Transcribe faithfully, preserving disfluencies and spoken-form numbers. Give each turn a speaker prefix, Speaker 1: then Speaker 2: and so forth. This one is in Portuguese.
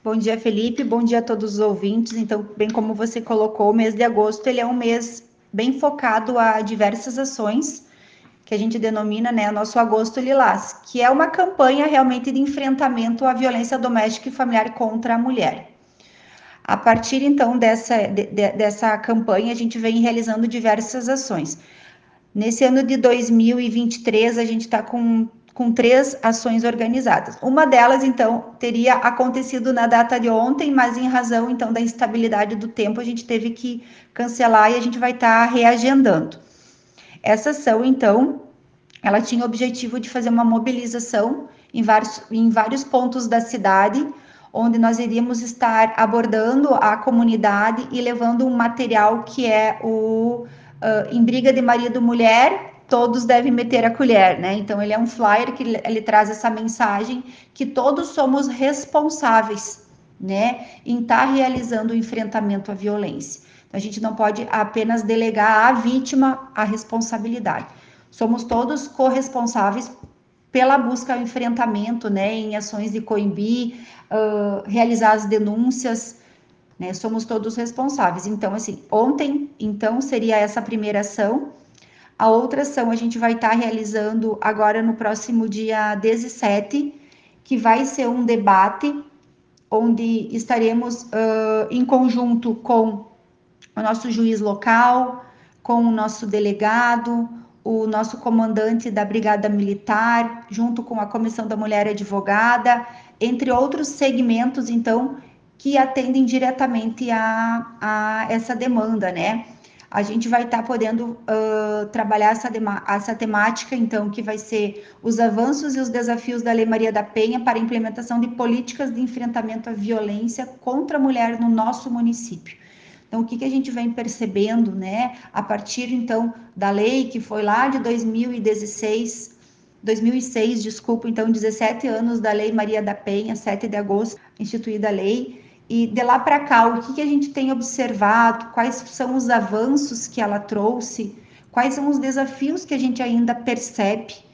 Speaker 1: Bom dia, Felipe. Bom dia a todos os ouvintes. Então, bem como você colocou, o mês de agosto ele é um mês bem focado a diversas ações que a gente denomina, né, nosso Agosto Lilás, que é uma campanha realmente de enfrentamento à violência doméstica e familiar contra a mulher. A partir então dessa, de, dessa campanha, a gente vem realizando diversas ações. Nesse ano de dois mil e vinte e três, a gente está com, com três ações organizadas. Uma delas, então, teria acontecido na data de ontem, mas em razão, então, da instabilidade do tempo, a gente teve que cancelar e a gente vai estar tá reagendando. Essa ação, então, ela tinha o objetivo de fazer uma mobilização em vários, em vários pontos da cidade, onde nós iríamos estar abordando a comunidade e levando um material que é o uh, em briga de marido-mulher, todos devem meter a colher, né? Então ele é um flyer que ele, ele traz essa mensagem que todos somos responsáveis, né, em estar tá realizando o enfrentamento à violência. Então, a gente não pode apenas delegar à vítima a responsabilidade. Somos todos corresponsáveis pela busca ao enfrentamento, né, em ações de coibir, uh, realizar as denúncias, né, somos todos responsáveis. Então, assim, ontem, então, seria essa primeira ação. A outra ação a gente vai estar tá realizando agora no próximo dia dezessete, que vai ser um debate onde estaremos uh, em conjunto com o nosso juiz local, com o nosso delegado, o nosso comandante da Brigada Militar, junto com a Comissão da Mulher Advogada, entre outros segmentos, então, que atendem diretamente a, a essa demanda, né? A gente vai estar tá podendo uh, trabalhar essa, essa temática, então, que vai ser os avanços e os desafios da Lei Maria da Penha para a implementação de políticas de enfrentamento à violência contra a mulher no nosso município. Então, o que, que a gente vem percebendo, né, a partir, então, da lei que foi lá de dois mil e dezesseis, dois mil e seis, desculpa, então, dezessete anos da Lei Maria da Penha, sete de agosto, instituída a lei, e de lá para cá, o que, que a gente tem observado, quais são os avanços que ela trouxe, quais são os desafios que a gente ainda percebe,